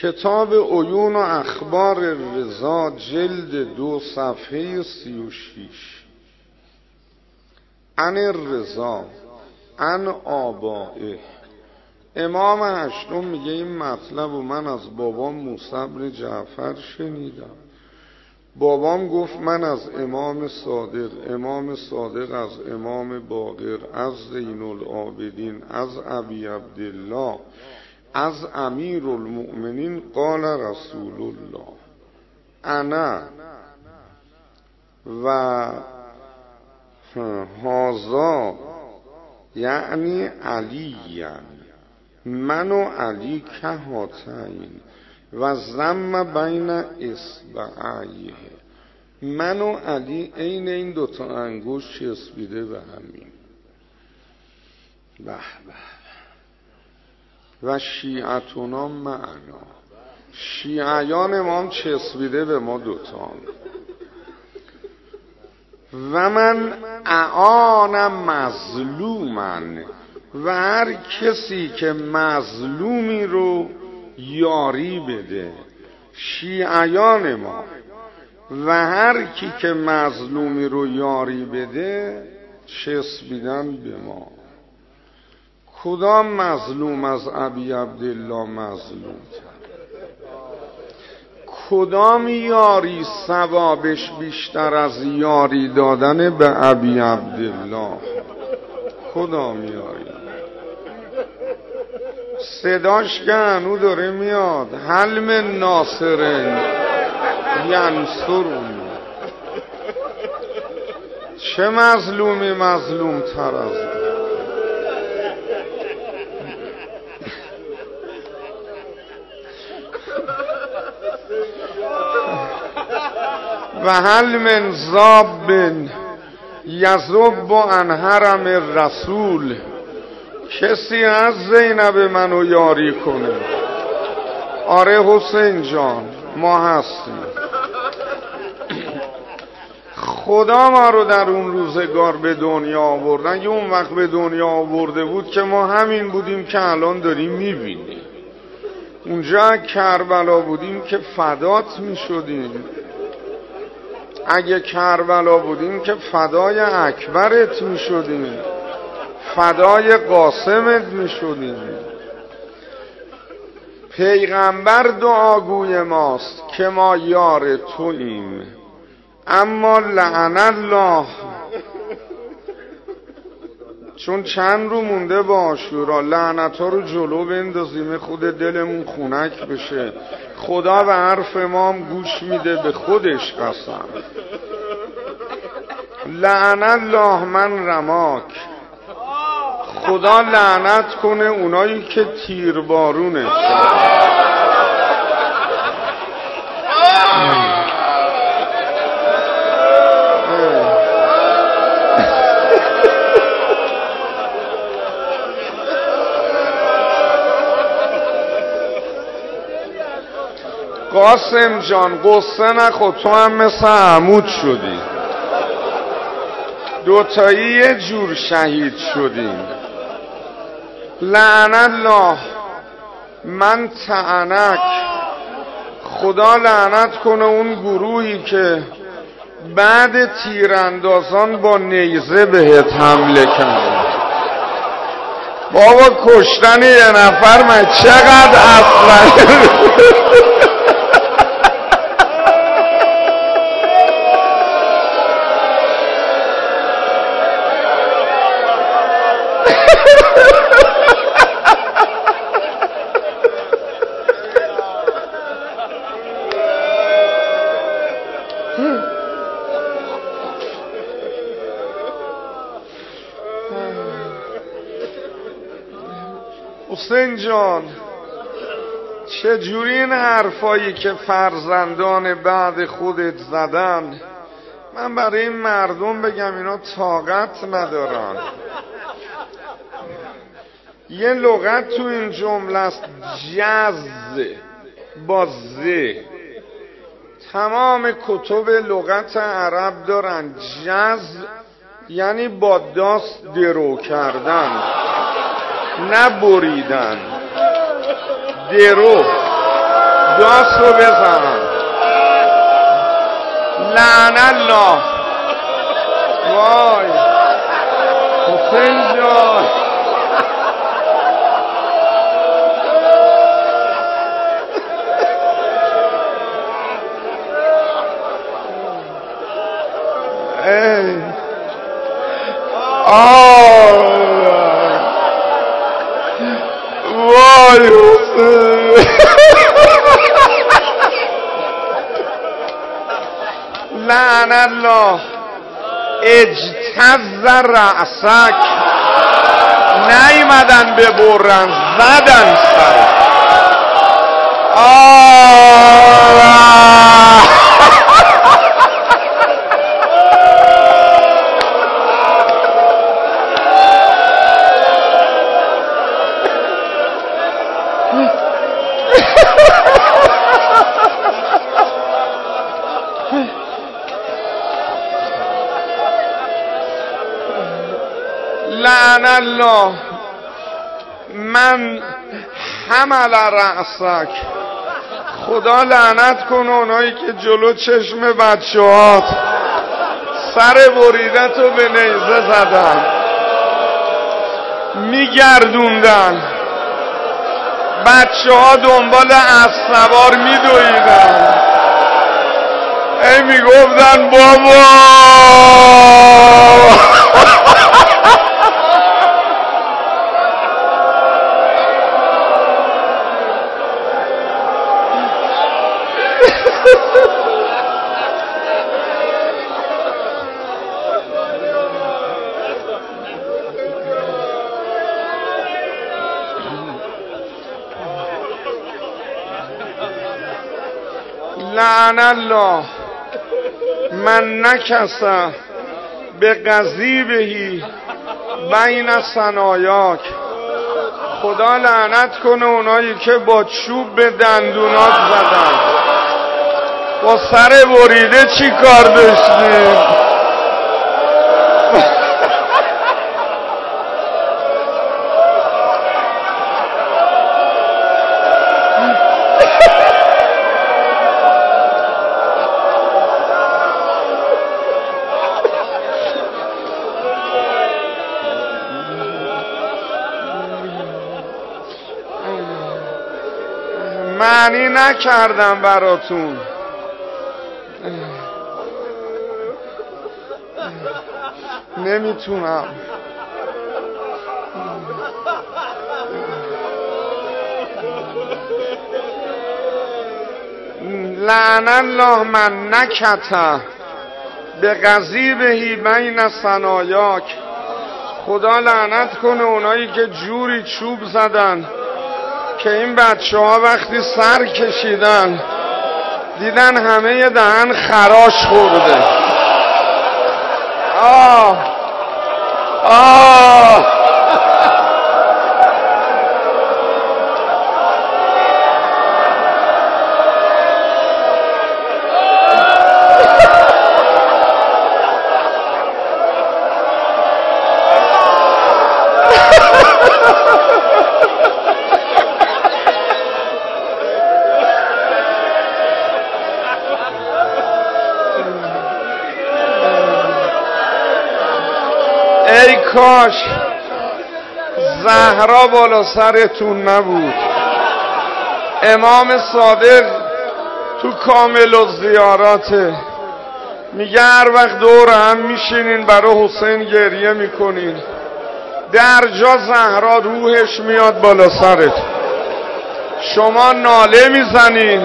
کتاب عیون و اخبار رضا جلد 2 صفحه 36. عن الرضا عن آبائه. امام هشتم میگه این مطلب و من از بابام موسی بن جعفر شنیدم. بابام گفت من از امام صادق، امام صادق از امام باقر، از زین العابدین، از ابی عبدالله، از امیر المؤمنین قال رسول الله انا و هذا یعنی علی، من و علی که هاتین و زم بین اصبعیه. من و علی عین این دوتا انگشت چسبیده به همین. به به. و شیعتنا معنا، شیعیان ما هم چسبیده به ما دوتا. و من اعانم مظلومن، و هر کسی که مظلومی رو یاری بده، شیعیان ما، و هر کی که مظلومی رو یاری بده چسبیدن به ما. کدام مظلوم از ابی عبدالله مظلوم تر؟ کدام یاری ثوابش بیشتر از یاری دادن به ابی عبدالله؟ کدام یاری؟ صداش که هنو داره میاد، هل من ناصرن ینصرون. چه مظلومی مظلوم تر از این؟ و هل من ذاب یذب عن حرم الرسول. کسی از زینب منو یاری کنه؟ آره حسین جان ما هستیم. خدا ما رو در اون روزگار به دنیا آوردن. اگه اون وقت به دنیا آورده بود که ما همین بودیم که الان داریم میبینیم. اونجا کربلا بودیم که فدات میشدیم. اگه کربلا بودیم که فدای اکبرت میشدیم، فدای قاسمت میشدیم. پیغمبر دعاگوی ماست که ما یار توییم. اما لعن الله، چون چند رو مونده با عاشورا، لعنت ها رو جلو بندازیم خود دلمون خنک بشه. خدا به حرف ما هم گوش میده، به خودش قسم. لعن الله من رماک. خدا لعنت کنه اونایی که تیربارونه. قاسم جان قصه نخود، تو هم مثل عمود شدی. دوتایی یه جور شهید شدیم. لعن الله من طعنک. خدا لعنت کنه اون گروهی که بعد تیراندازان با نیزه بهت حمله کرد. بابا کشتن یه نفر من چقدر اصلا. حسین جان چجوری این حرفایی که فرزندان بعد خودت زدن من برای این مردم بگم اینا طاقت ندارن؟ یه لغت تو این جمله است، جز با ز. تمام کتب لغت عرب دارن جز یعنی با داست درو کردن، نه بریدن. درو داس رو بزن. لعن الله. وای حسین جان وای حسین لعن الله. اجتز رأسک. نیمدن ببرن زدن سر. لعن الله من حمل رأسک. خدا لعنت کنه اونایی که جلو چشم بچه‌هات سر بریدتو به نیزه زدن میگردوندن، بچه‌ها دنبال اسب‌سوار میدویدن، ای میگفتن بابا لعن الله من نکس به غضیبه بین ثنایاک. خدا لعنت کنه اونایی که با چوب به دندونات زدن. با سر بریده چی کار داشتیم؟ معنی نکردم براتون. نمیتونم. لعن الله من نکت به غضیبه بین ثنایاک. خدا لعنت کنه اونایی که جوری چوب زدن که این بچه‌ها وقتی سر کشیدن دیدن همه دهن خراش خورده. ای کاش زهرا بالا سرتون نبود. امام صادق تو کامل الزیاراته میگه هر وقت دور هم میشینین برای حسین گریه میکنین، در جا زهرا روحش میاد بالا سرت، شما ناله میزنین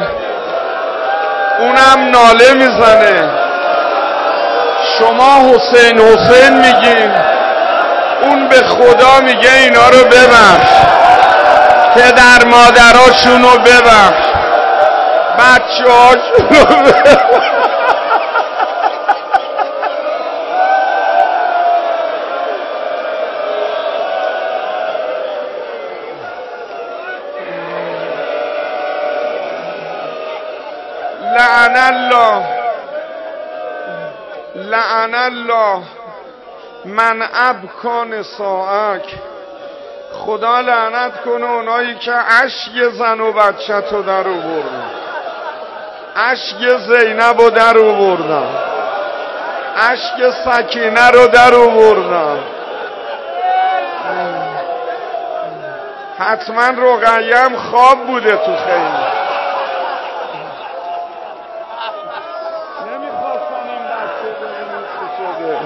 اونم ناله میزنه، شما حسین حسین میگین اون به خدا میگه اینا رو ببخش، پدر مادراشونو ببخش، بچه‌هاشونو ببخش. لعن الله لعن الله من ابکا نساءک. خدا لعنت کنه اونایی که اشک زن و بچه تو در آوردن. اشک زینب رو در آوردم، اشک سکینه رو در آوردم. حتما رقیه هم خواب بوده تو خیمه. نمیخواستم این بچه ببینیم چی شده.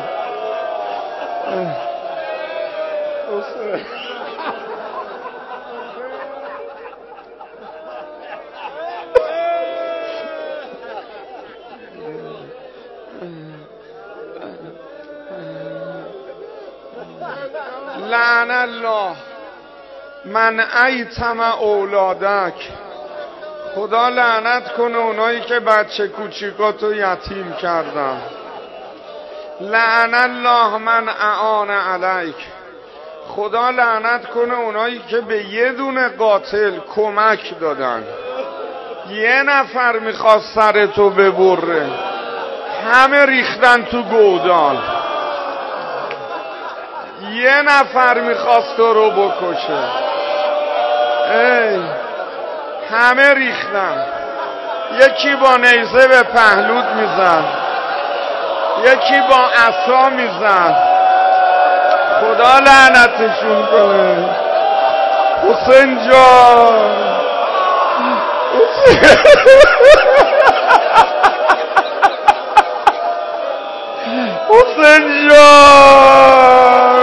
لعن الله من ایتم اولادک. خدا لعنت کنه اونایی که بچه کوچیکاتو یتیم کردن. لعن الله من اعان علیک. خدا لعنت کنه اونایی که به یه دونه قاتل کمک دادن. یه نفر میخواست سرتو ببره، همه ریختن تو گودال. یه نفر میخواست تو رو بکشه، همه ریختن. یکی با نیزه به پهلوت میزد، یکی با عصا میزد. خدا لعنتشون کنه. حسین جان، حسین جان،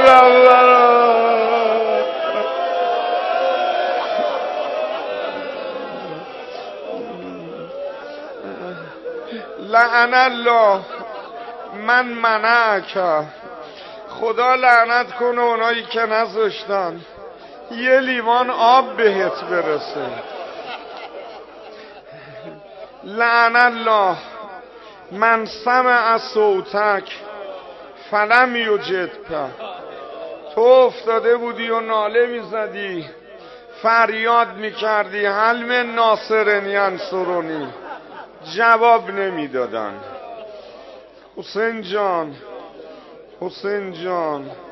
لعن الله من منعک. خدا لعنت کنه اونایی که نذاشتن یه لیوان آب بهت برسه. لعن الله من سمع صوتک فلم یجدک. تو افتاده بودی و ناله میزدی، فریاد میکردی هل من ناصر ینصرنی، جواب نمیدادن. حسین جان، حسین جان.